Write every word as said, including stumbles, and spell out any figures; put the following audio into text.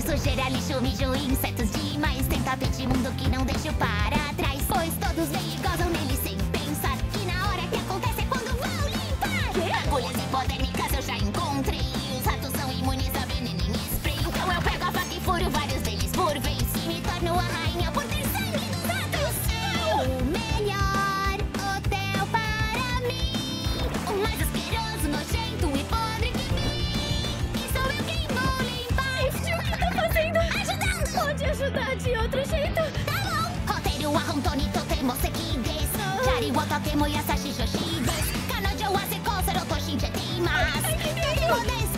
sujeira, lixo, mijo, insetos demais. Tem tapete imundo que não deixo para trás. Pois todos vêm e gozam nele sem pensar. E na hora que acontece é quando vão limpar. Quê? Agulhas hipodérmicas eu já encontrei. Os ratos são imunes a veneno em spray. Então eu pego a faca e furo vários deles por vez. E me torno a rainha por ter sangue dos ratos. É o melhor hotel para mim. O mais asqueroso, nojento e podre que vi. E sou eu quem vou limpar. Este, o que tá fazendo? Ajudando! Pode ajudar de outro jeito? Tá bom! Hoteiro wa hontouにとても好きです。チャリをとても優しい女子です。彼女はせこそろと信じています。とてもです。